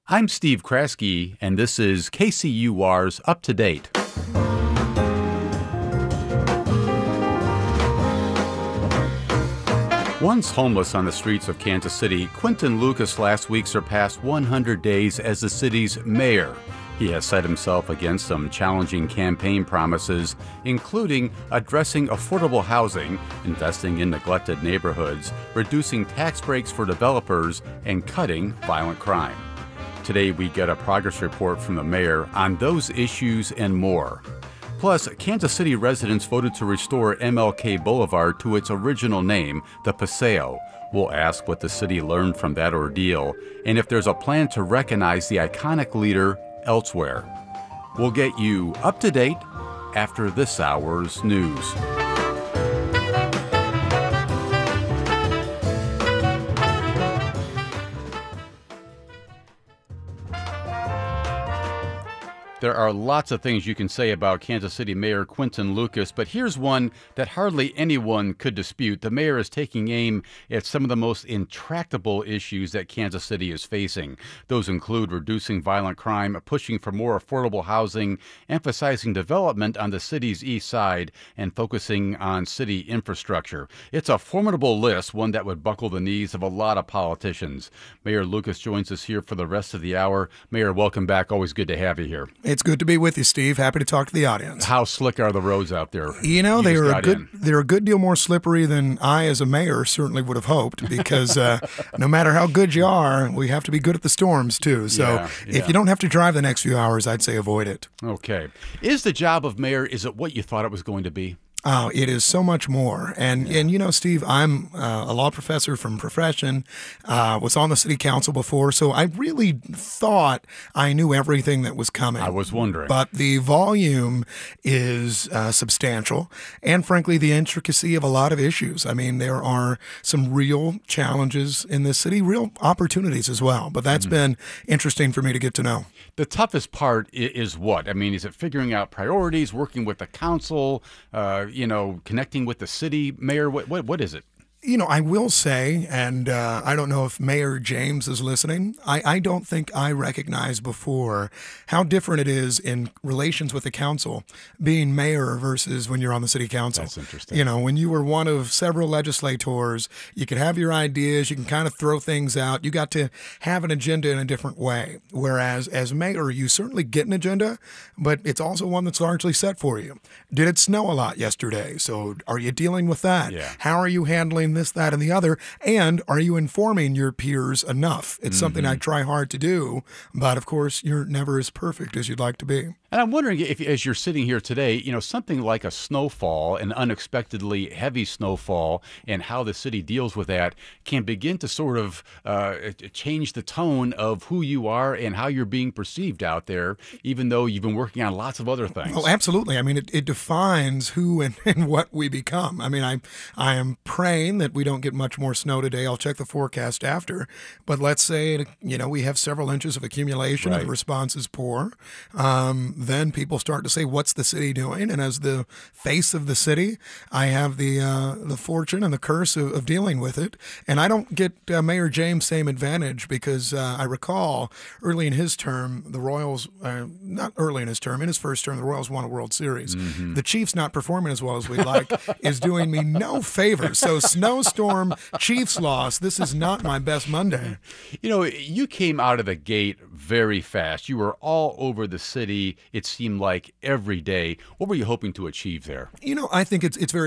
I'm Steve Kraske, and this is KCUR's Up to Date. Once homeless on the streets of Kansas City, Quinton Lucas last week surpassed 100 days as the city's mayor. He has set himself against some challenging campaign promises, including addressing affordable housing, investing in neglected neighborhoods, reducing tax breaks for developers, and cutting violent crime. Today, we get a progress report from the mayor on those issues and more. Plus, Kansas City residents voted to restore MLK Boulevard to its original name, the Paseo. We'll ask what the city learned from that ordeal and if there's a plan to recognize the iconic leader elsewhere. We'll get you up to date after this hour's news. There are lots of things you can say about Kansas City Mayor Quinton Lucas, but here's one that hardly anyone could dispute. The mayor is taking aim at some of the most intractable issues that Kansas City is facing. Those include reducing violent crime, pushing for more affordable housing, emphasizing development on the city's east side, and focusing on city infrastructure. It's a formidable list, one that would buckle the knees of a lot of politicians. Mayor Lucas joins us here for the rest of the hour. Mayor, welcome back. Always good to have you here. It's good to be with you, Steve. Happy to talk to the audience. How slick are the roads out there? You they're a good deal more slippery than I, as a mayor, certainly would have hoped, because no matter how good you are, we have to be good at the storms, too. So if you don't have to drive the next few hours, I'd say avoid it. Okay. Is the job of mayor, is it what you thought it was going to be? Oh, it is so much more. And Steve, I'm a law professor from profession, was on the city council before, so I really thought I knew everything that was coming. I was wondering. But the volume is substantial, and frankly, the intricacy of a lot of issues. I mean, there are some real challenges in this city, real opportunities as well. But that's been interesting for me to get to know. The toughest part is what? I mean, is it figuring out priorities, working with the council, connecting with the city, mayor? What is it? I will say, and I don't know if Mayor James is listening, I don't think I recognized before how different it is in relations with the council, being mayor versus when you're on the city council. That's interesting. When you were one of several legislators, you could have your ideas, you can kind of throw things out, you got to have an agenda in a different way. Whereas as mayor, you certainly get an agenda, but it's also one that's largely set for you. Did it snow a lot yesterday? So are you dealing with that? Yeah. How are you handling this, that, and the other? And are you informing your peers enough? It's something I try hard to do, but of course, you're never as perfect as you'd like to be. And I'm wondering if, as you're sitting here today, something like a snowfall, an unexpectedly heavy snowfall, and how the city deals with that can begin to sort of change the tone of who you are and how you're being perceived out there, even though you've been working on lots of other things. Oh, absolutely. I mean, it defines who and what we become. I mean, I am praying that we don't get much more snow today. I'll check the forecast after. But let's say, we have several inches of accumulation and the response is poor. Then people start to say, what's the city doing? And as the face of the city, I have the fortune and the curse of dealing with it. And I don't get Mayor James' same advantage because I recall early in his term, the Royals, not early in his term, in his first term, the Royals won a World Series. The Chiefs not performing as well as we'd like is doing me no favors. So snowstorm, Chiefs loss, this is not my best Monday. You came out of the gate very fast. You were all over the city, it seemed like, every day. What were you hoping to achieve there? I think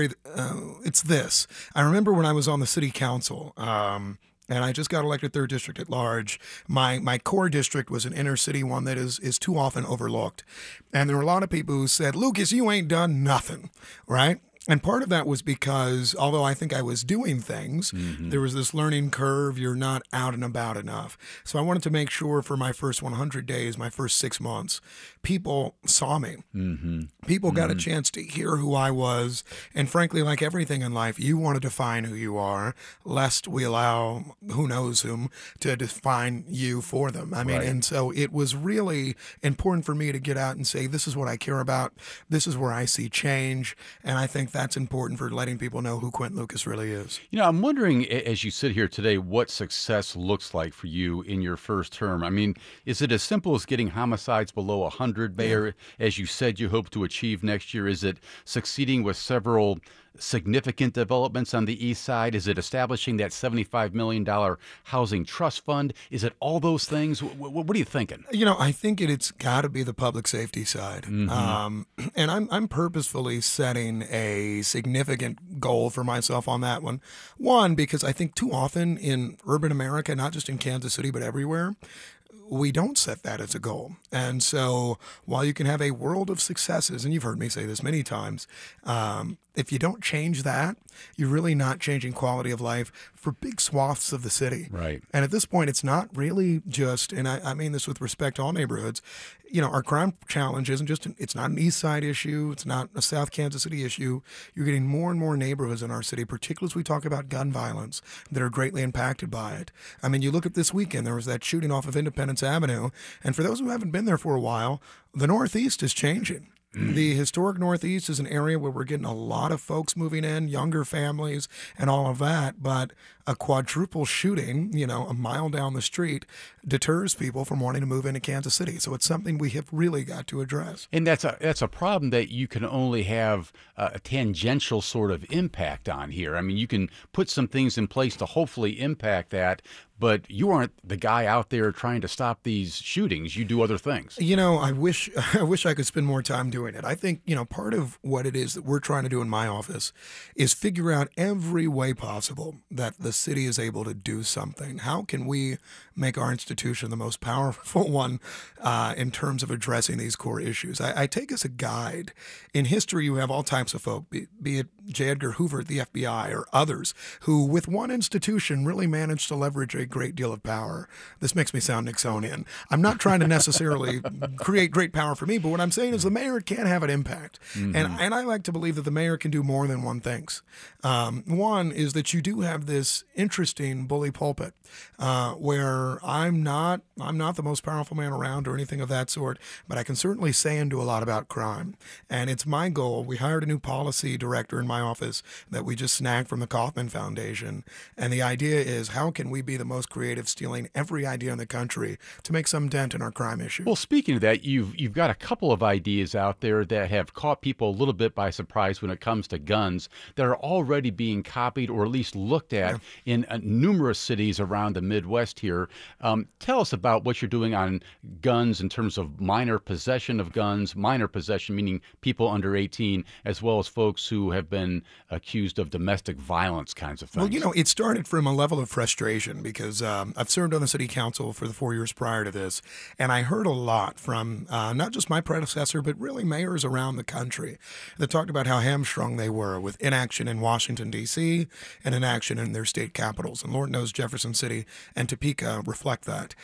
it's this. I remember when I was on the city council, and I just got elected 3rd District at large. My core district was an inner city one that is too often overlooked. And there were a lot of people who said, Lucas, you ain't done nothing, right? And part of that was because, although I think I was doing things, there was this learning curve. You're not out and about enough. So I wanted to make sure for my first 100 days, my first 6 months, people saw me. People got a chance to hear who I was. And frankly, like everything in life, you want to define who you are, lest we allow who knows whom to define you for them. I mean, and so it was really important for me to get out and say, this is what I care about. This is where I see change. And I think think that's important for letting people know who Quinton Lucas really is. I'm wondering, as you sit here today, what success looks like for you in your first term. I mean, is it as simple as getting homicides below 100, Mayor, as you said you hope to achieve next year? Is it succeeding with several significant developments on the east side? Is it establishing that $75 million housing trust fund? Is it all those things? What are you thinking? I think it's got to be the public safety side. And I'm purposefully setting a significant goal for myself on that one. One, because I think too often in urban America, not just in Kansas City, but everywhere, we don't set that as a goal. And so while you can have a world of successes, and you've heard me say this many times, if you don't change that, you're really not changing quality of life for big swaths of the city. Right. And at this point, it's not really just, and I mean this with respect to all neighborhoods, our crime challenge isn't just, it's not an East Side issue. It's not a South Kansas City issue. You're getting more and more neighborhoods in our city, particularly as we talk about gun violence, that are greatly impacted by it. I mean, you look at this weekend, there was that shooting off of Independence Avenue. And for those who haven't been there for a while, the Northeast is changing. The historic Northeast is an area where we're getting a lot of folks moving in, younger families, and all of that. But a quadruple shooting, a mile down the street, deters people from wanting to move into Kansas City. So it's something we have really got to address. And that's a problem that you can only have a tangential sort of impact on here. I mean, you can put some things in place to hopefully impact that, but you aren't the guy out there trying to stop these shootings. You do other things. I wish I could spend more time doing it. I think, part of what it is that we're trying to do in my office is figure out every way possible that the city is able to do something. How can we make our institution the most powerful one in terms of addressing these core issues? I take as a guide. In history, you have all types of folk, be it J. Edgar Hoover at the FBI or others, who with one institution really managed to leverage a great deal of power. This makes me sound Nixonian. I'm not trying to necessarily create great power for me, but what I'm saying is the mayor can have an impact. And I like to believe that the mayor can do more than one thing. One is that you do have this interesting bully pulpit where I'm not the most powerful man around or anything of that sort, but I can certainly say and do a lot about crime. And it's my goal. We hired a new policy director in my office that we just snagged from the Kauffman Foundation. And the idea is, how can we be the most creative, stealing every idea in the country to make some dent in our crime issue? Well, speaking of that, you've got a couple of ideas out there that have caught people a little bit by surprise when it comes to guns that are already being copied or at least looked at in numerous cities around the Midwest here. Tell us about what you're doing on guns in terms of minor possession of guns, minor possession meaning people under 18, as well as folks who have been accused of domestic violence kinds of things. Well, it started from a level of frustration because I've served on the city council for the 4 years prior to this, and I heard a lot from not just my predecessor, but really mayors around the country that talked about how hamstrung they were with inaction in Washington, D.C. and inaction in their state capitals. And Lord knows Jefferson City and Topeka reflect that.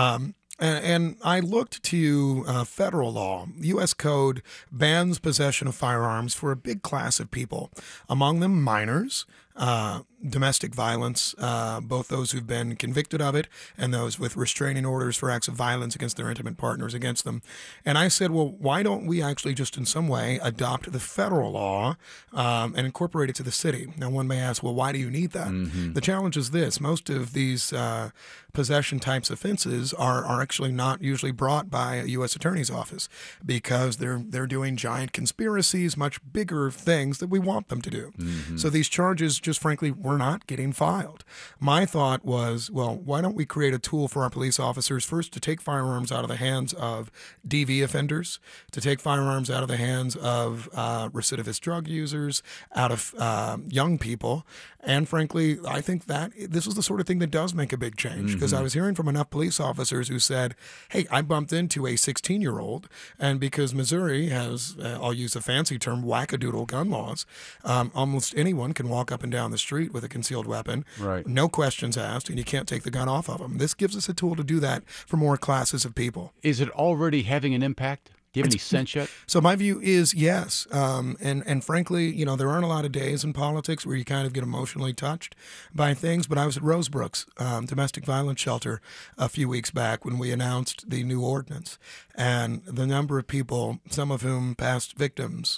And I looked to federal law. U.S. Code bans possession of firearms for a big class of people, among them minors, domestic violence, both those who've been convicted of it and those with restraining orders for acts of violence against their intimate partners against them. And I said, well, why don't we actually just in some way adopt the federal law and incorporate it to the city? Now, one may ask, well, why do you need that? The challenge is this. Most of these possession types offenses are actually not usually brought by a U.S. attorney's office because they're doing giant conspiracies, much bigger things that we want them to do. So these charges just frankly were not getting filed. My thought was, well, why don't we create a tool for our police officers first to take firearms out of the hands of DV offenders, to take firearms out of the hands of recidivist drug users, out of young people. And frankly, I think that this is the sort of thing that does make a big change because I was hearing from enough police officers who said, hey, I bumped into a 16-year-old, and because Missouri has, I'll use a fancy term, wackadoodle gun laws, almost anyone can walk up and down the street with a concealed weapon, no questions asked, and you can't take the gun off of them. This gives us a tool to do that for more classes of people. Is it already having an impact? Do you have any sense yet? So my view is yes. And frankly, there aren't a lot of days in politics where you kind of get emotionally touched by things. But I was at Rosebrooks domestic violence shelter a few weeks back when we announced the new ordinance. And the number of people, some of whom past victims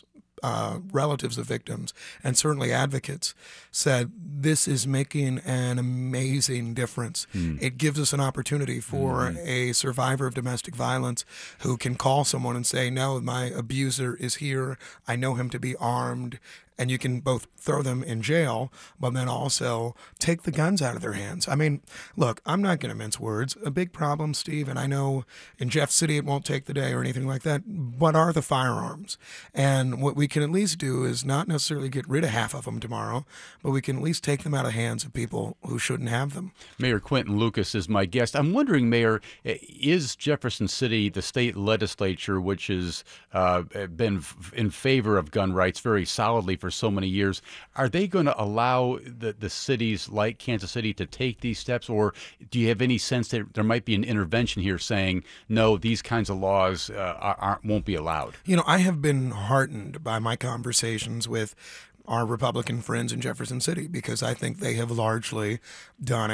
relatives of victims and certainly advocates said this is making an amazing difference. It gives us an opportunity for a survivor of domestic violence who can call someone and say, no, my abuser is here. I know him to be armed. And you can both throw them in jail, but then also take the guns out of their hands. I mean, look, I'm not going to mince words. A big problem, Steve, and I know in Jeff City it won't take the day or anything like that, but are the firearms. And what we can at least do is not necessarily get rid of half of them tomorrow, but we can at least take them out of the hands of people who shouldn't have them. Mayor Quinton Lucas is my guest. I'm wondering, Mayor, is Jefferson City, the state legislature, which has been in favor of gun rights very solidly for so many years, are they going to allow the cities like Kansas City to take these steps, or do you have any sense that there might be an intervention here saying, no, these kinds of laws won't be allowed? You know, I have been heartened by my conversations with our Republican friends in Jefferson City because I think they have largely done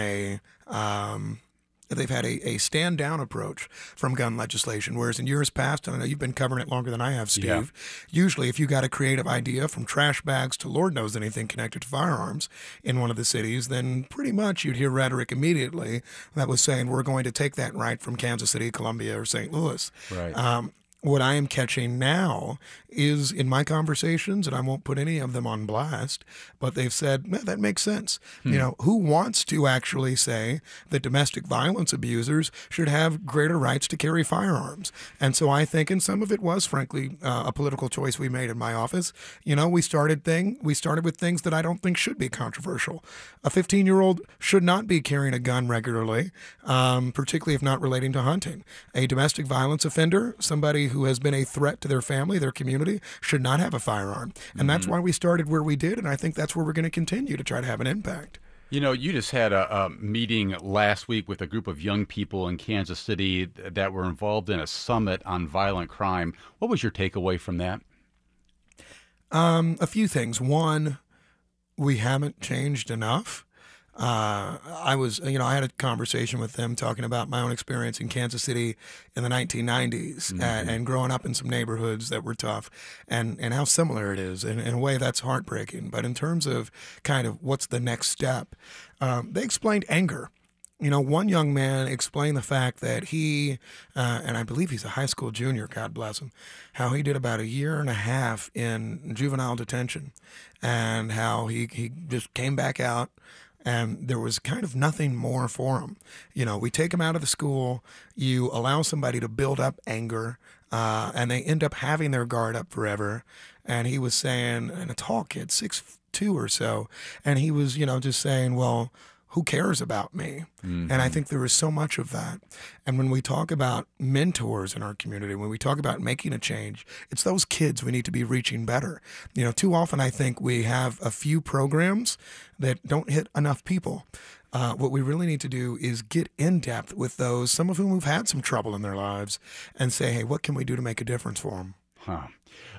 they've had a stand-down approach from gun legislation, whereas in years past, and I know you've been covering it longer than I have, Steve, usually if you got a creative idea from trash bags to Lord knows anything connected to firearms in one of the cities, then pretty much you'd hear rhetoric immediately that was saying we're going to take that right from Kansas City, Columbia, or St. Louis. Right. What I am catching now is in my conversations, and I won't put any of them on blast, but they've said, that makes sense. You know, who wants to actually say that domestic violence abusers should have greater rights to carry firearms? And so I think, and some of it was, frankly, a political choice we made in my office. You know, we started with things that I don't think should be controversial. A 15-year-old should not be carrying a gun regularly, particularly if not relating to hunting. A domestic violence offender, somebody who has been a threat to their family, their community, should not have a firearm. And that's why we started where we did, and I think that's where we're going to continue to try to have an impact. You know, you just had a meeting last week with a group of young people in Kansas City that were involved in a summit on violent crime. What was your takeaway from that? A few things. One, we haven't changed enough. I had a conversation with them talking about my own experience in Kansas City in the 1990s and growing up in some neighborhoods that were tough and how similar it is. And in a way, that's heartbreaking. But in terms of kind of what's the next step, they explained anger. You know, one young man explained the fact that he, and I believe he's a high school junior, God bless him, how he did about 1.5 years in juvenile detention and how he just came back out. And there was kind of nothing more for him. You know, we take him out of the school, you allow somebody to build up anger, and they end up having their guard up forever. And he was saying, and a tall kid, 6'2" or so, and he was, just saying, well, who cares about me? And I think there is so much of that. And when we talk about mentors in our community, when we talk about making a change, it's those kids we need to be reaching better. You know, too often I think we have a few programs that don't hit enough people. What we really need to do is get in depth with those, some of whom have had some trouble in their lives, and say, hey, what can we do to make a difference for them?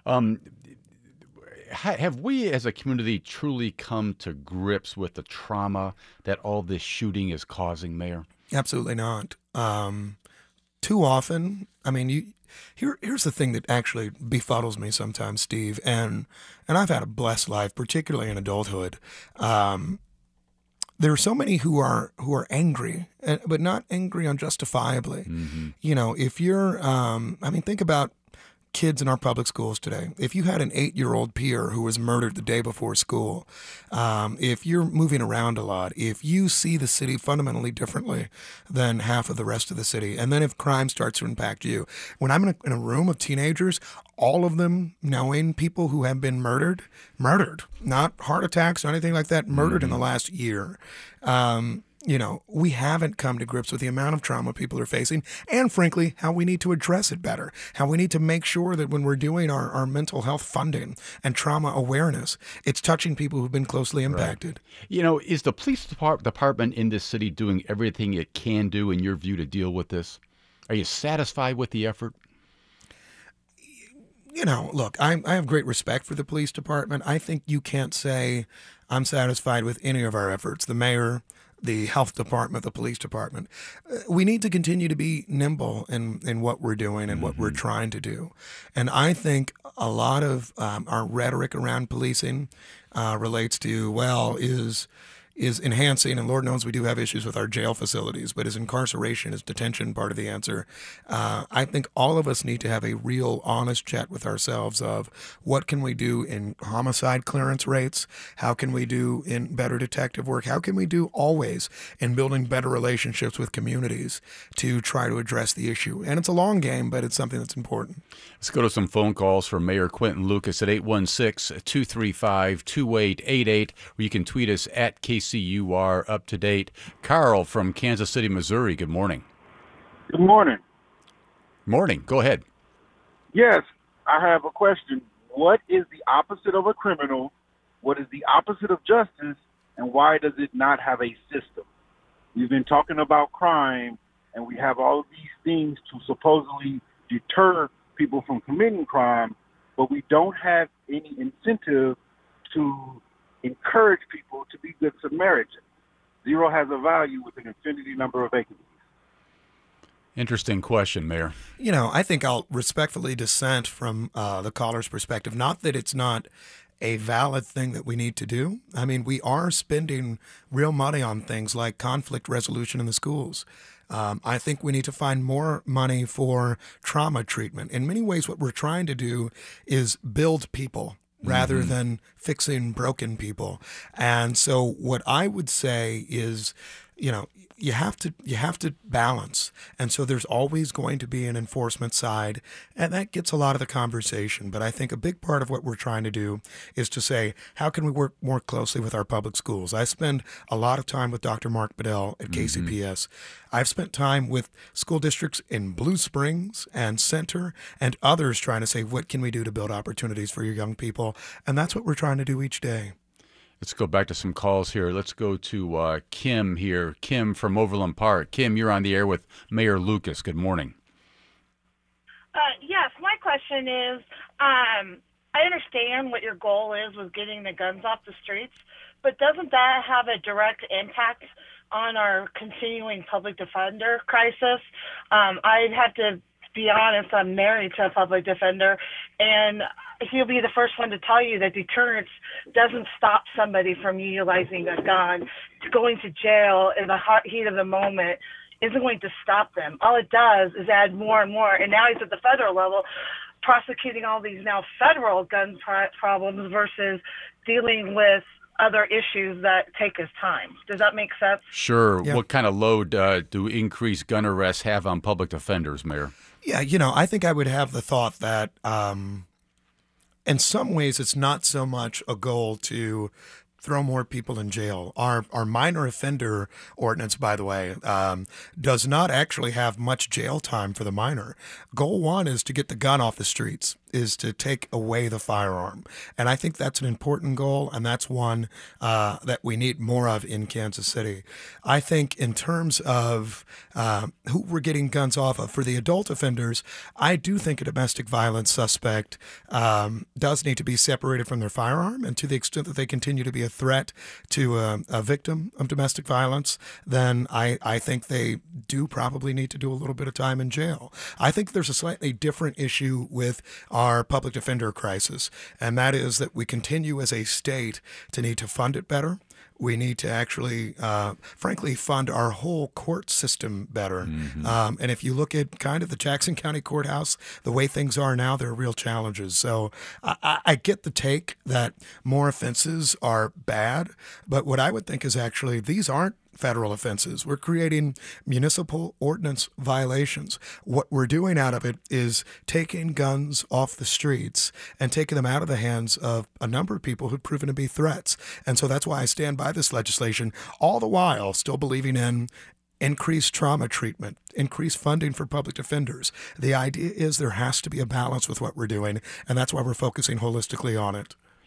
Have we as a community truly come to grips with the trauma that all this shooting is causing, Mayor? Absolutely not. Too often, I mean, here's the thing that actually befuddles me sometimes, Steve, and I've had a blessed life, particularly in adulthood. There are so many who are angry, but not angry unjustifiably. You know, if you're, think about kids in our public schools today. If you had an 8-year-old peer who was murdered the day before school, if you're moving around a lot, if you see the city fundamentally differently than half of the rest of the city, and then if crime starts to impact you. When I'm in a room of teenagers, all of them knowing people who have been murdered, not heart attacks or anything like that, murdered in the last year. We haven't come to grips with the amount of trauma people are facing and, frankly, how we need to address it better, how we need to make sure that when we're doing our mental health funding and trauma awareness, it's touching people who've been closely impacted. Right. You know, is the police department in this city doing everything it can do, in your view, to deal with this? Are you satisfied with the effort? You know, look, I have great respect for the police department. I think you can't say I'm satisfied with any of our efforts. The mayor, the health department, the police department. We need to continue to be nimble in what we're doing and what we're trying to do. And I think a lot of our rhetoric around policing relates to, well, is enhancing, and Lord knows we do have issues with our jail facilities, but is incarceration, is detention part of the answer? I think all of us need to have a real honest chat with ourselves of what can we do in homicide clearance rates? How can we do in better detective work? How can we do always in building better relationships with communities to try to address the issue? And it's a long game, but it's something that's important. Let's go to some phone calls for Mayor Quinton Lucas at 816-235-2888, or you can tweet us at KCUR Up to Date. Carl from Kansas City, Missouri, good morning. Good morning. Morning. Go ahead. Yes, I have a question. What is the opposite of a criminal? What is the opposite of justice? And why does it not have a system? We've been talking about crime, and we have all of these things to supposedly deter people from committing crime, but we don't have any incentive to encourage people to be good Samaritans. Zero has a value with an infinity number of vacancies. Interesting question, Mayor. You know, I think I'll respectfully dissent from the caller's perspective. Not that it's not a valid thing that we need to do. I mean, we are spending real money on things like conflict resolution in the schools. I think we need to find more money for trauma treatment. In many ways, what we're trying to do is build people rather than fixing broken people. And so what I would say is, you know, you have to balance. And so there's always going to be an enforcement side, and that gets a lot of the conversation. But I think a big part of what we're trying to do is to say, how can we work more closely with our public schools? I spend a lot of time with Dr. Mark Bedell at KCPS. I've spent time with school districts in Blue Springs and Center and others trying to say, what can we do to build opportunities for your young people? And that's what we're trying to do each day. Let's go back to some calls here. Let's go to Kim here. Kim from Overland Park. Kim, you're on the air with Mayor Lucas. Good morning. Yes, my question is, I understand what your goal is with getting the guns off the streets, but doesn't that have a direct impact on our continuing public defender crisis? I'd have to be honest, I'm married to a public defender, and he'll be the first one to tell you that deterrence doesn't stop somebody from utilizing a gun. Going to jail in the heat of the moment isn't going to stop them. All it does is add more and more. And now he's at the federal level prosecuting all these now federal gun problems versus dealing with other issues that take his time. Does that make sense? Sure. Yeah. What kind of load do increased gun arrests have on public defenders, Mayor? Yeah, you know, I think I would have the thought that in some ways it's not so much a goal to throw more people in jail. Our minor offender ordinance, by the way, does not actually have much jail time for the minor. Goal one is to get the gun off the streets, is to take away the firearm. And I think that's an important goal, and that's one that we need more of in Kansas City. I think in terms of who we're getting guns off of, for the adult offenders, I do think a domestic violence suspect does need to be separated from their firearm, and to the extent that they continue to be a threat to a victim of domestic violence, then I think they do probably need to do a little bit of time in jail. I think there's a slightly different issue with our public defender crisis, and that is that we continue as a state to need to fund it better. We need to actually, frankly, fund our whole court system better. And if you look at kind of the Jackson County Courthouse, the way things are now, there are real challenges. So I get the take that more offenses are bad, but what I would think is actually these aren't federal offenses. We're creating municipal ordinance violations. What we're doing out of it is taking guns off the streets and taking them out of the hands of a number of people who've proven to be threats. And so that's why I stand by this legislation, all the while still believing in increased trauma treatment, increased funding for public defenders. The idea is there has to be a balance with what we're doing, and that's why we're focusing holistically on it.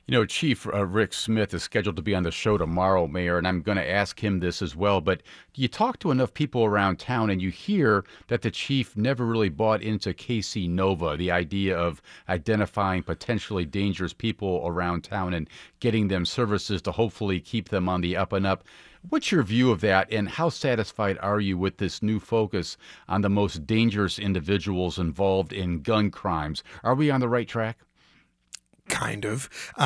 You know, Chief Rick Smith is scheduled to be on the show tomorrow, Mayor, and I'm going to ask him this as well. But you talk to enough people around town and you hear that the chief never really bought into KC Nova, the idea of identifying potentially dangerous people around town and getting them services to hopefully keep them on the up and up. What's your view of that, and how satisfied are you with this new focus on the most dangerous individuals involved in gun crimes? Are we on the right track? Kind of.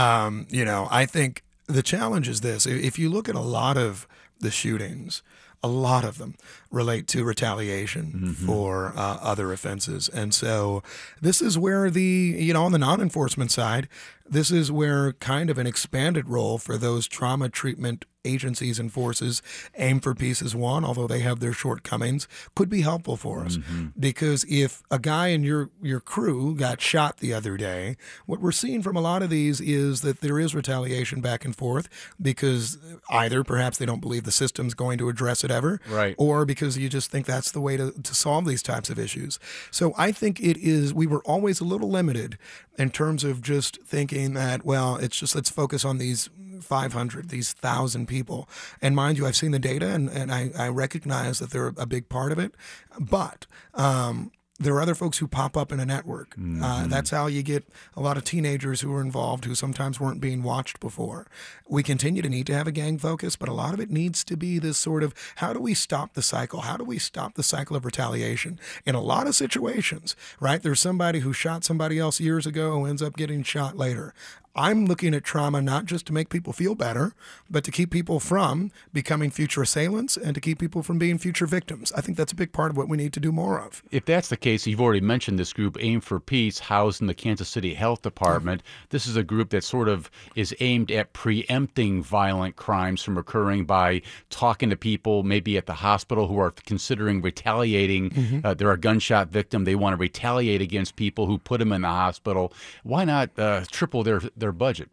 I think the challenge is this. If you look at a lot of the shootings, a lot of them relate to retaliation for other offenses. And so this is where on the non-enforcement side, this is where kind of an expanded role for those trauma treatment agencies and forces. Aim for Peace is one, although they have their shortcomings, could be helpful for us. Because if a guy in your crew got shot the other day, what we're seeing from a lot of these is that there is retaliation back and forth because either perhaps they don't believe the system's going to address it ever, right, or because you just think that's the way to solve these types of issues. So I think we were always a little limited in terms of just thinking that, well, it's just let's focus on these 500, these 1,000 people. And mind you, I've seen the data and I recognize that they're a big part of it. But there are other folks who pop up in a network. That's how you get a lot of teenagers who are involved who sometimes weren't being watched before. We continue to need to have a gang focus, but a lot of it needs to be this sort of, how do we stop the cycle? How do we stop the cycle of retaliation? In a lot of situations, right, there's somebody who shot somebody else years ago who ends up getting shot later. I'm looking at trauma not just to make people feel better, but to keep people from becoming future assailants and to keep people from being future victims. I think that's a big part of what we need to do more of. If that's the case, you've already mentioned this group, Aim for Peace, housed in the Kansas City Health Department. This is a group that sort of is aimed at preempting violent crimes from occurring by talking to people maybe at the hospital who are considering retaliating. They're a gunshot victim. They want to retaliate against people who put them in the hospital. Why not triple their budget?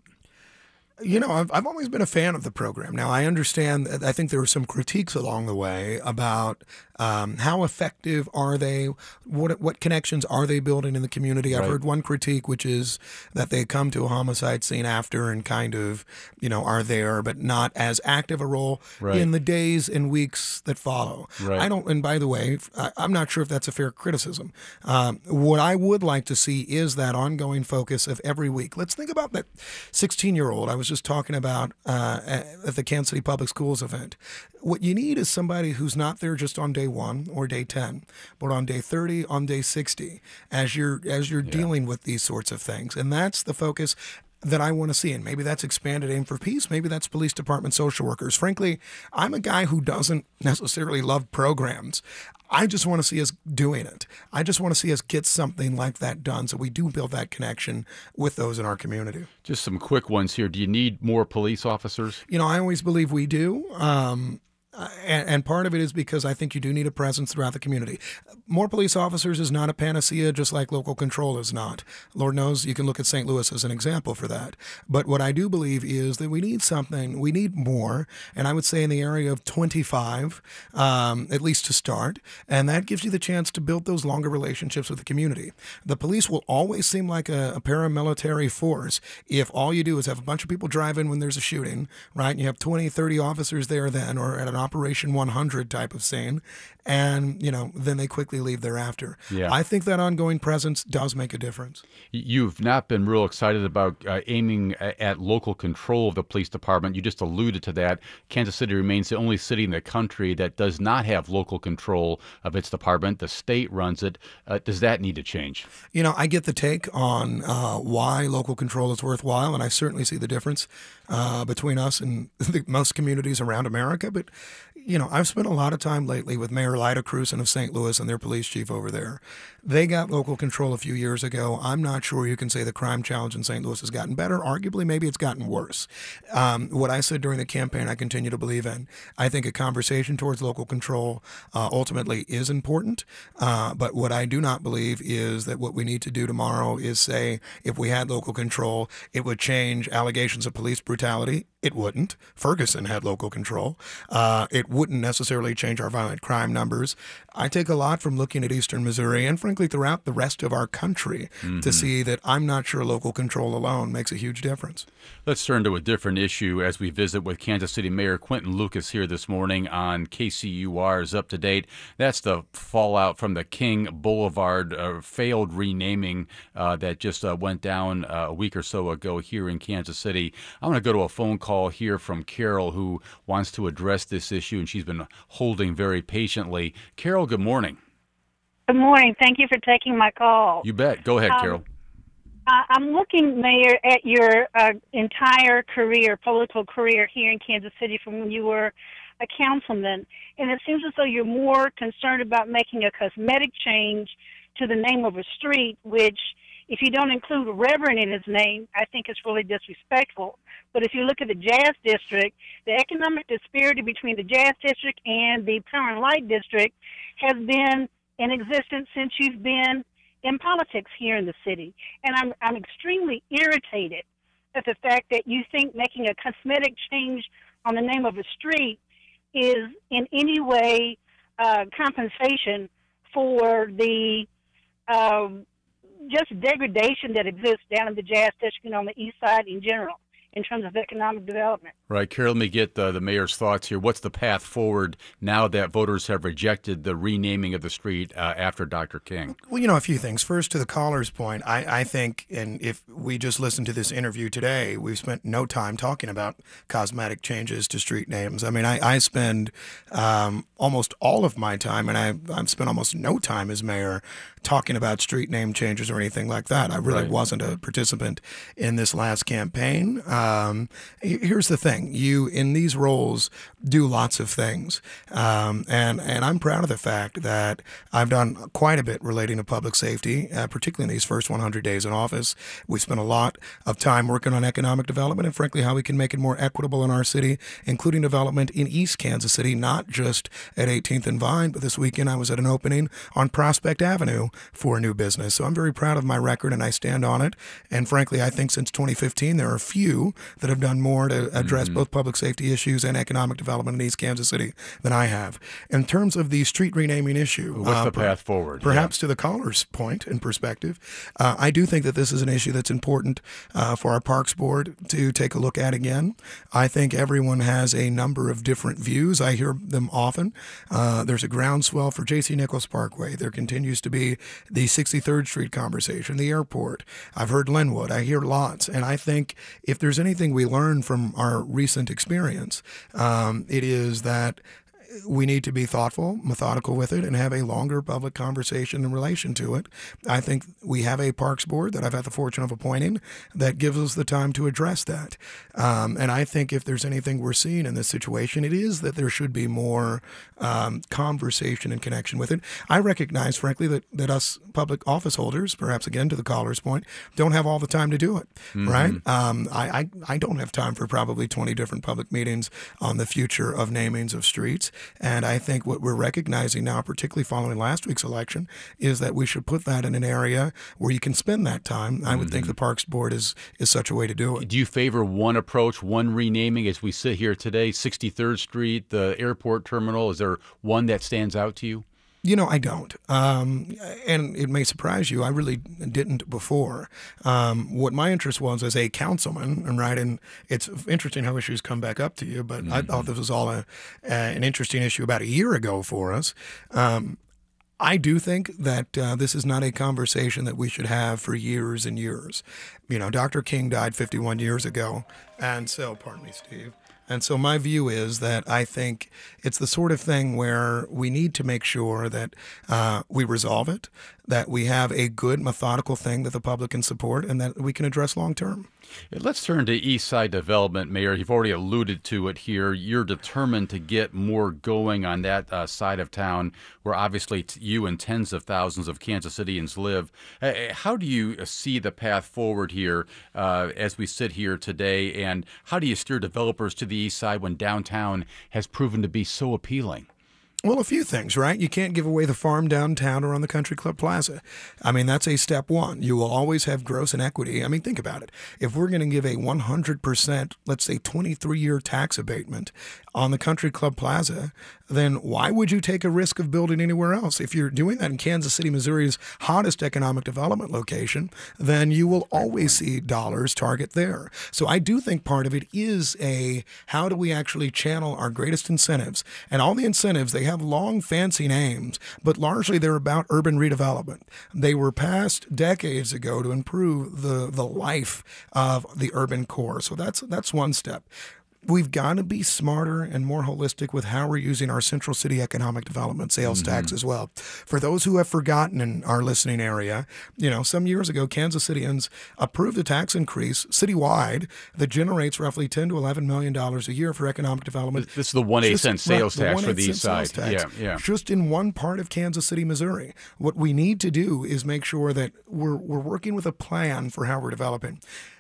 I've always been a fan of the program. Now, I understand that I think there were some critiques along the way about how effective are they? What connections are they building in the community? I've heard one critique, which is that they come to a homicide scene after and kind of, are there, but not as active a role in the days and weeks that follow. I don't, and by the way, I'm not sure if that's a fair criticism. What I would like to see is that ongoing focus of every week. Let's think about that 16-year-old I was just talking about at the Kansas City Public Schools event. What you need is somebody who's not there just on day 1 or day 10, but on day 30, on day 60, as you're dealing with these sorts of things. And that's the focus that I want to see. And maybe that's expanded Aim for Peace. Maybe that's police department social workers. Frankly, I'm a guy who doesn't necessarily love programs. I just want to see us doing it. I just want to see us get something like that done so we do build that connection with those in our community. Just some quick ones here. Do you need more police officers? I always believe we do. And part of it is because I think you do need a presence throughout the community. More police officers is not a panacea, just like local control is not. Lord knows you can look at St. Louis as an example for that. But what I do believe is that we need more, and I would say in the area of 25, at least to start, and that gives you the chance to build those longer relationships with the community. The police will always seem like a paramilitary force if all you do is have a bunch of people driving when there's a shooting, right? And you have 20, 30 officers there then, or at an Operation 100 type of scene, and then they quickly leave thereafter. I think that ongoing presence does make a difference. You've not been real excited about aiming at local control of the police department. You just alluded to that. Kansas City remains the only city in the country that does not have local control of its department. The state runs it. Does that need to change? I get the take on why local control is worthwhile, and I certainly see the difference between us and most communities around America. But I've spent a lot of time lately with Mayor Lyda Cruzan of St. Louis and their police chief over there. They got local control a few years ago. I'm not sure you can say the crime challenge in St. Louis has gotten better. Arguably, maybe it's gotten worse. What I said during the campaign, I continue to believe in. I think a conversation towards local control ultimately is important. But what I do not believe is that what we need to do tomorrow is say, if we had local control, it would change allegations of police brutality It wouldn't. Ferguson had local control. It wouldn't necessarily change our violent crime numbers. I take a lot from looking at Eastern Missouri and, frankly, throughout the rest of our country to see that I'm not sure local control alone makes a huge difference. Let's turn to a different issue as we visit with Kansas City Mayor Quinton Lucas here this morning on KCUR's Up to Date. That's the fallout from the King Boulevard failed renaming that just went down a week or so ago here in Kansas City. I want to go to a phone call here from Carol, who wants to address this issue, and she's been holding very patiently. Carol, good morning. Good morning. Thank you for taking my call. You bet. Go ahead, Carol. I'm looking, Mayor, at your entire career, political career here in Kansas City from when you were a councilman, and it seems as though you're more concerned about making a cosmetic change to the name of a street, which, if you don't include Reverend in his name, I think it's really disrespectful. But if you look at the Jazz District, the economic disparity between the Jazz District and the Power and Light District has been in existence since you've been in politics here in the city. And I'm extremely irritated at the fact that you think making a cosmetic change on the name of a street is in any way compensation for the just degradation that exists down in the Jazz District and on the east side in general in terms of economic development. Right. Carol, let me get the mayor's thoughts here. What's the path forward now that voters have rejected the renaming of the street after Dr. King? Well, a few things. First, to the caller's point, I think, and if we just listen to this interview today, we've spent no time talking about cosmetic changes to street names. I mean, I spend almost all of my time, and I've spent almost no time as mayor talking about street name changes or anything like that. I really wasn't a participant in this last campaign. Here's the thing. You, in these roles, do lots of things. And I'm proud of the fact that I've done quite a bit relating to public safety, particularly in these first 100 days in office. We spent a lot of time working on economic development and, frankly, how we can make it more equitable in our city, including development in East Kansas City, not just at 18th and Vine, but this weekend I was at an opening on Prospect Avenue for a new business. So I'm very proud of my record, and I stand on it. And, frankly, I think since 2015, there are few that have done more to address both public safety issues and economic development in East Kansas City than I have. In terms of the street renaming issue, what's the path forward? Perhaps to the caller's point and perspective, I do think that this is an issue that's important for our Parks Board to take a look at again. I think everyone has a number of different views. I hear them often. There's a groundswell for J.C. Nichols Parkway. There continues to be the 63rd Street conversation, the airport. I've heard Linwood. I hear lots. And I think if there's anything we learn from our recent experience, it is that we need to be thoughtful, methodical with it, and have a longer public conversation in relation to it. I think we have a Parks Board that I've had the fortune of appointing that gives us the time to address that. And I think if there's anything we're seeing in this situation, it is that there should be more conversation and connection with it. I recognize, frankly, that us public office holders, perhaps again to the caller's point, don't have all the time to do it, right? I don't have time for probably 20 different public meetings on the future of namings of streets. And I think what we're recognizing now, particularly following last week's election, is that we should put that in an area where you can spend that time. I would think the Parks Board is such a way to do it. Do you favor one approach, one renaming as we sit here today, 63rd Street, the airport terminal? Is there one that stands out to you? I don't. And it may surprise you, I really didn't before. What my interest was as a councilman, right? And it's interesting how issues come back up to you, but I thought this was all an interesting issue about a year ago for us. I do think that this is not a conversation that we should have for years and years. Dr. King died 51 years ago, and so, pardon me, Steve. And so my view is that I think it's the sort of thing where we need to make sure that we resolve it, that we have a good methodical thing that the public can support, and that we can address long term. Let's turn to East Side development, Mayor. You've already alluded to it here. You're determined to get more going on that side of town where obviously you and tens of thousands of Kansas Cityans live. How do you see the path forward here as we sit here today, and how do you steer developers to the East Side when downtown has proven to be so appealing? Well, a few things, right? You can't give away the farm downtown or on the Country Club Plaza. I mean, that's a step one. You will always have gross inequity. I mean, think about it. If we're going to give a 100%, let's say 23-year tax abatement on the Country Club Plaza, then why would you take a risk of building anywhere else? If you're doing that in Kansas City, Missouri's hottest economic development location, then you will always see dollars target there. So I do think part of it is how do we actually channel our greatest incentives? And all the incentives, they have long, fancy names, but largely they're about urban redevelopment. They were passed decades ago to improve the life of the urban core. So that's one step. We've got to be smarter and more holistic with how we're using our Central City Economic Development sales tax as well. For those who have forgotten in our listening area, some years ago, Kansas Cityans approved a tax increase citywide that generates roughly $10 to $11 million a year for economic development. This is the 1/8 cent sales tax for the east side. Yeah. Just in one part of Kansas City, Missouri. What we need to do is make sure that we're working with a plan for how we're developing.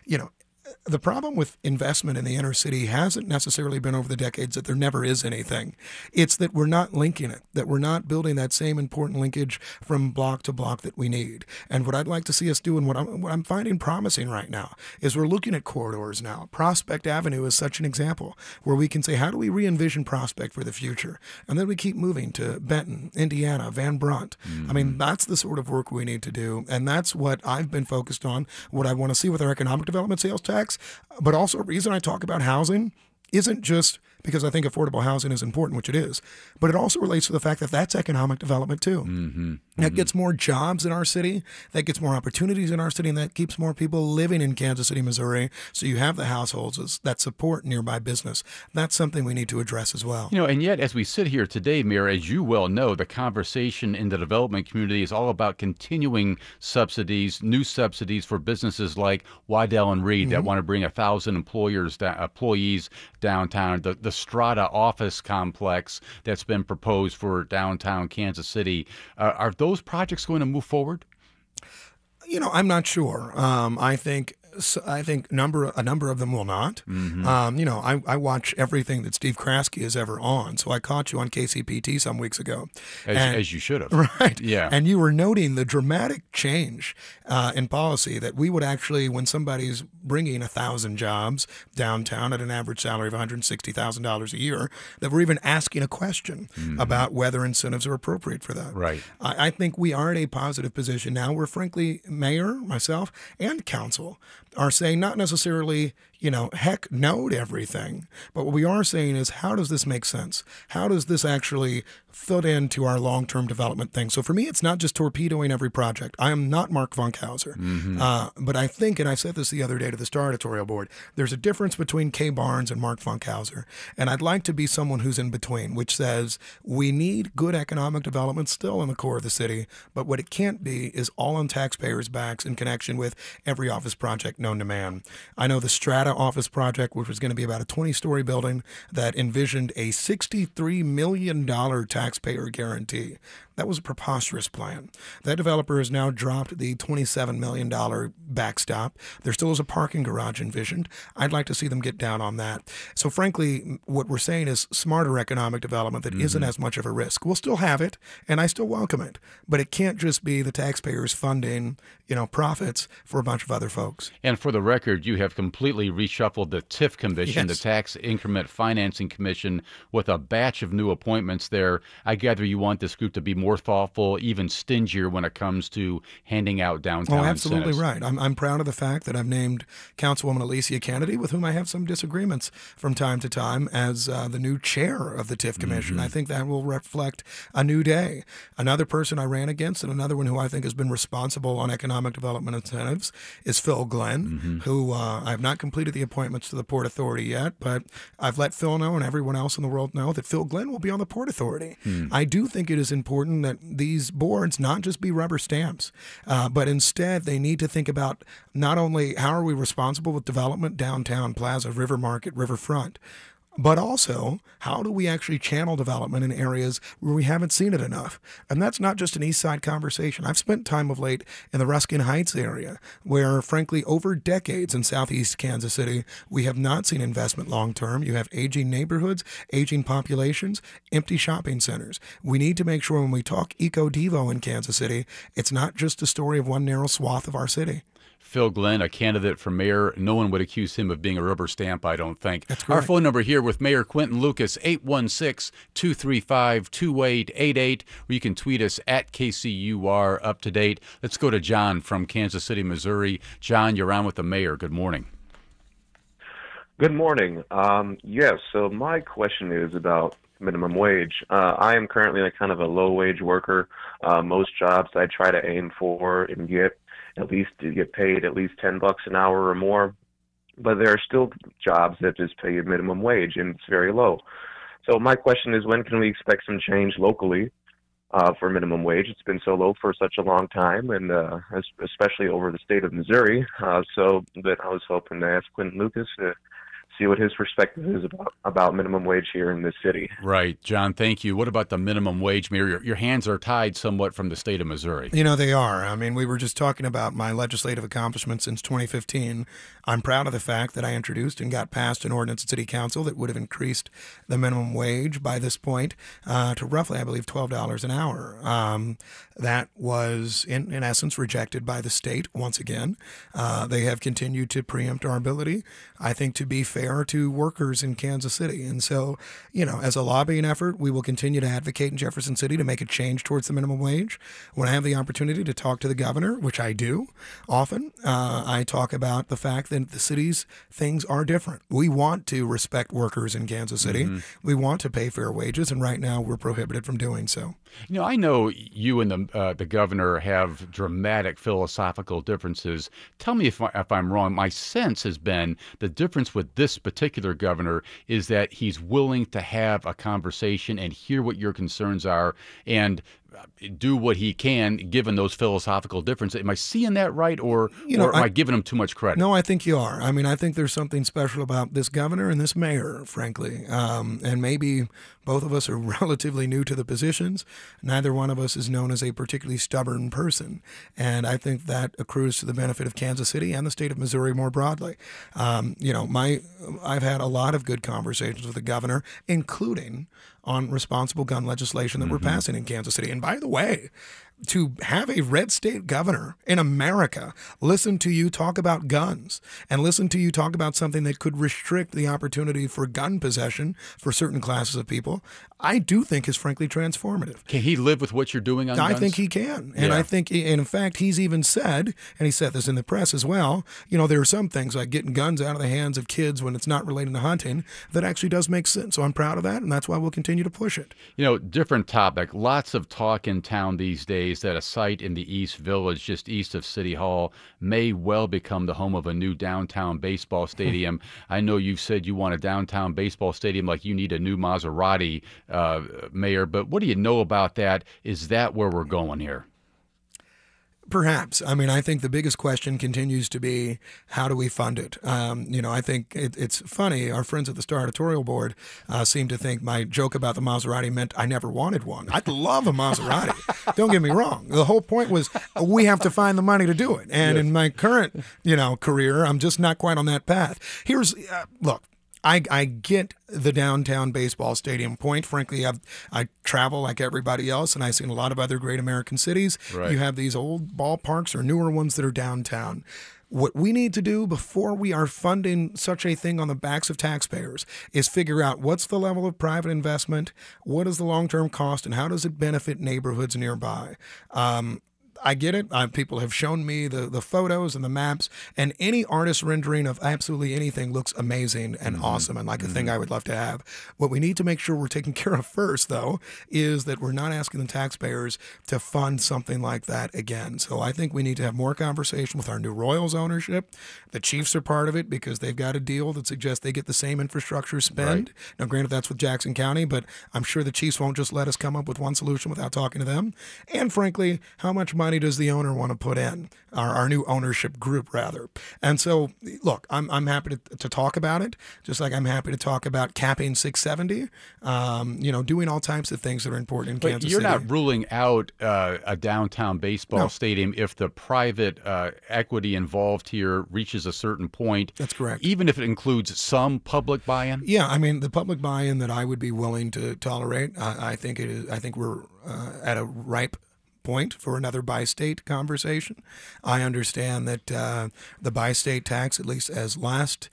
The problem with investment in the inner city hasn't necessarily been over the decades that there never is anything. It's that we're not linking it, that we're not building that same important linkage from block to block that we need. And what I'd like to see us do, and what I'm finding promising right now, is we're looking at corridors now. Prospect Avenue is such an example where we can say, how do we re-envision Prospect for the future? And then we keep moving to Benton, Indiana, Van Brunt. I mean, that's the sort of work we need to do. And that's what I've been focused on, what I want to see with our economic development sales tax. But also, the reason I talk about housing isn't just because I think affordable housing is important, which it is, but it also relates to the fact that that's economic development too. That gets more jobs in our city, that gets more opportunities in our city, and that keeps more people living in Kansas City, Missouri. So you have the households that support nearby business. That's something we need to address as well. And yet, as we sit here today, Mayor, as you well know, the conversation in the development community is all about continuing subsidies, new subsidies for businesses like Waddell and Reed that want to bring 1,000 employees downtown. The Strata office complex that's been proposed for downtown Kansas City. Are those projects going to move forward? I'm not sure. I think a number of them will not. I watch everything that Steve Kraske is ever on. So I caught you on KCPT some weeks ago. As you should have. Right. Yeah. And you were noting the dramatic change in policy that we would actually, when somebody's bringing 1,000 jobs downtown at an average salary of $160,000 a year, that we're even asking a question about whether incentives are appropriate for that. Right. I think we are in a positive position now where, frankly, Mayor, myself, and Council are saying not necessarily, heck no to everything. But what we are saying is, how does this make sense? How does this actually fit into our long-term development thing? So for me, it's not just torpedoing every project. I am not Mark Funkhauser. But I think, and I said this the other day to the Star Editorial Board, there's a difference between Kay Barnes and Mark Funkhauser. And I'd like to be someone who's in between, which says we need good economic development still in the core of the city, but what it can't be is all on taxpayers' backs in connection with every office project known to man. I know the Strata office project, which was going to be about a 20-story building that envisioned a $63 million taxpayer guarantee. That was a preposterous plan. That developer has now dropped the $27 million backstop. There still is a parking garage envisioned. I'd like to see them get down on that. So frankly, what we're saying is smarter economic development that isn't as much of a risk. We'll still have it, and I still welcome it. But it can't just be the taxpayers funding, profits for a bunch of other folks. And for the record, you have completely reshuffled the TIF Commission, the Tax Increment Financing Commission, with a batch of new appointments there. I gather you want this group to be more thoughtful, even stingier when it comes to handing out downtown incentives. Absolutely right. I'm proud of the fact that I've named Councilwoman Alicia Kennedy, with whom I have some disagreements from time to time, as the new chair of the TIF Commission. I think that will reflect a new day. Another person I ran against, and another one who I think has been responsible on economic development incentives, is Phil Glenn, who I have not completed the appointments to the Port Authority yet, but I've let Phil know and everyone else in the world know that Phil Glenn will be on the Port Authority. I do think it is important that these boards not just be rubber stamps, but instead they need to think about not only how are we responsible with development downtown, Plaza, River Market, Riverfront, but also how do we actually channel development in areas where we haven't seen it enough? And that's not just an East Side conversation. I've spent time of late in the Ruskin Heights area, where, frankly, over decades in southeast Kansas City, we have not seen investment long term. You have aging neighborhoods, aging populations, empty shopping centers. We need to make sure when we talk eco-devo in Kansas City, it's not just a story of one narrow swath of our city. Phil Glenn, a candidate for mayor. No one would accuse him of being a rubber stamp, I don't think. That's Our correct. phone number here with Mayor Quinton Lucas, 816-235-2888, or you can tweet us at KCUR Up to Date. Let's go to John from Kansas City, Missouri. John, you're on with the mayor. Good morning. Good morning. Yes, so my question is about minimum wage. I am currently a kind of a low-wage worker. Most jobs I try to aim for and get paid at least $10 an hour or more, but there are still jobs that just pay a minimum wage, and it's very low. So my question is, when can we expect some change locally for minimum wage? It's been so low for such a long time, and especially over the state of Missouri. So that I was hoping to ask Quinton Lucas to see what his perspective is about minimum wage here in this city. Right. John, thank you. What about the minimum wage, Mayor? Your hands are tied somewhat from the state of Missouri. You know, they are. I mean, we were just talking about my legislative accomplishments since 2015. I'm proud of the fact that I introduced and got passed an ordinance at City Council that would have increased the minimum wage by this point to roughly, I believe, $12 an hour. That was, in essence, rejected by the state once again. They have continued to preempt our ability, I think, to be fair to workers in Kansas City. And so, you know, as a lobbying effort, we will continue to advocate in Jefferson City to make a change towards the minimum wage. When I have the opportunity to talk to the governor, which I do often, I talk about the fact that the city's things are different. We want to respect workers in Kansas City. Mm-hmm. We want to pay fair wages, and right now we're prohibited from doing so. You know, I know you and the governor have dramatic philosophical differences. Tell me if I'm wrong. My sense has been the difference with this particular governor is that he's willing to have a conversation and hear what your concerns are and do what he can given those philosophical differences. Am I seeing that right, or am I giving him too much credit? No, I think you are. I mean, I think there's something special about this governor and this mayor, frankly. And maybe both of us are relatively new to the positions. Neither one of us is known as a particularly stubborn person. And I think that accrues to the benefit of Kansas City and the state of Missouri more broadly. I've had a lot of good conversations with the governor, including on responsible gun legislation that we're passing in Kansas City. And by the way, to have a red state governor in America listen to you talk about guns and listen to you talk about something that could restrict the opportunity for gun possession for certain classes of people, I do think is frankly transformative. Can he live with what you're doing on guns? I think he can. And I think, and in fact, he's even said, and he said this in the press as well, you know, there are some things like getting guns out of the hands of kids when it's not related to hunting that actually does make sense. So I'm proud of that, and that's why we'll continue to push it. You know, different topic. Lots of talk in town these days that a site in the East Village, just east of City Hall, may well become the home of a new downtown baseball stadium. I know you've said you want a downtown baseball stadium like you need a new Maserati, Mayor, but what do you know about that? Is that where we're going here? Perhaps. I mean, I think the biggest question continues to be, how do we fund it? I think it's funny. Our friends at the Star Editorial Board seem to think my joke about the Maserati meant I never wanted one. I'd love a Maserati. Don't get me wrong. The whole point was we have to find the money to do it. And in my current, career, I'm just not quite on that path. Here's, look. I get the downtown baseball stadium point. Frankly, I travel like everybody else, and I've seen a lot of other great American cities. Right. You have these old ballparks or newer ones that are downtown. What we need to do before we are funding such a thing on the backs of taxpayers is figure out what's the level of private investment, what is the long-term cost, and how does it benefit neighborhoods nearby. I get it. People have shown me the photos and the maps, and any artist rendering of absolutely anything looks amazing and awesome and like a thing I would love to have. What we need to make sure we're taking care of first, though, is that we're not asking the taxpayers to fund something like that again. So I think we need to have more conversation with our new Royals ownership. The Chiefs are part of it because they've got a deal that suggests they get the same infrastructure spend. Right. Now, granted, that's with Jackson County, but I'm sure the Chiefs won't just let us come up with one solution without talking to them. And frankly, how much money money does the owner want to put in? Our new ownership group, rather. And so, look, I'm happy to talk about it, just like I'm happy to talk about capping 670, doing all types of things that are important in Kansas City. But you're City. not ruling out a downtown baseball stadium if the private equity involved here reaches a certain point. That's correct. Even if it includes some public buy-in? Yeah, I mean, the public buy-in that I would be willing to tolerate, I think we're at a ripe point for another bi-state conversation. I understand that the bi-state tax, at least as last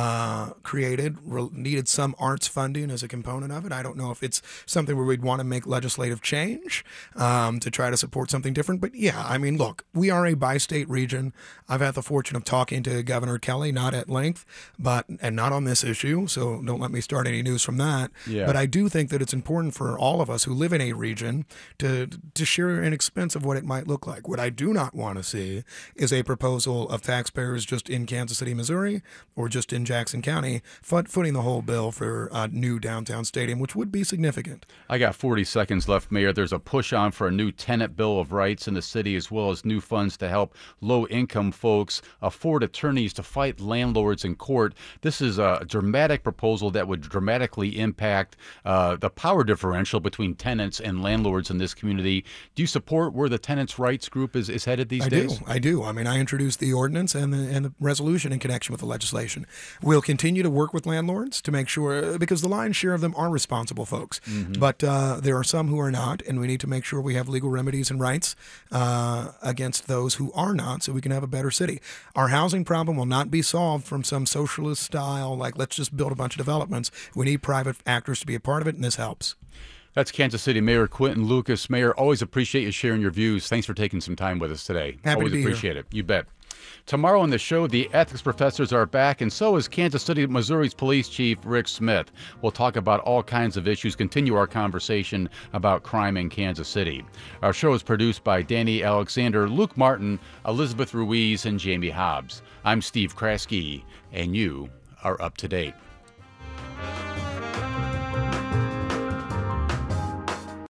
created, needed some arts funding as a component of it. I don't know if it's something where we'd want to make legislative change to try to support something different. But yeah, I mean, look, we are a bi-state region. I've had the fortune of talking to Governor Kelly, not at length, and not on this issue, so don't let me start any news from that. Yeah. But I do think that it's important for all of us who live in a region to share an expense of what it might look like. What I do not want to see is a proposal of taxpayers just in Kansas City, Missouri, or just in Jackson County, footing the whole bill for a new downtown stadium, which would be significant. I got 40 seconds left, Mayor. There's a push on for a new tenant bill of rights in the city, as well as new funds to help low-income folks afford attorneys to fight landlords in court. This is a dramatic proposal that would dramatically impact the power differential between tenants and landlords in this community. Do you support where the tenants' rights group is headed these days? I do. I mean, I introduced the ordinance and the resolution in connection with the legislation. We'll continue to work with landlords to make sure, because the lion's share of them are responsible folks. Mm-hmm. But there are some who are not, and we need to make sure we have legal remedies and rights against those who are not, so we can have a better city. Our housing problem will not be solved from some socialist style, like let's just build a bunch of developments. We need private actors to be a part of it, and this helps. That's Kansas City Mayor Quinton Lucas. Mayor, always appreciate you sharing your views. Thanks for taking some time with us today. Happy always to be appreciate it. You bet. Tomorrow on the show, the ethics professors are back, and so is Kansas City, Missouri's Police Chief Rick Smith. We'll talk about all kinds of issues, continue our conversation about crime in Kansas City. Our show is produced by Danny Alexander, Luke Martin, Elizabeth Ruiz, and Jamie Hobbs. I'm Steve Kraske, and you are up to date.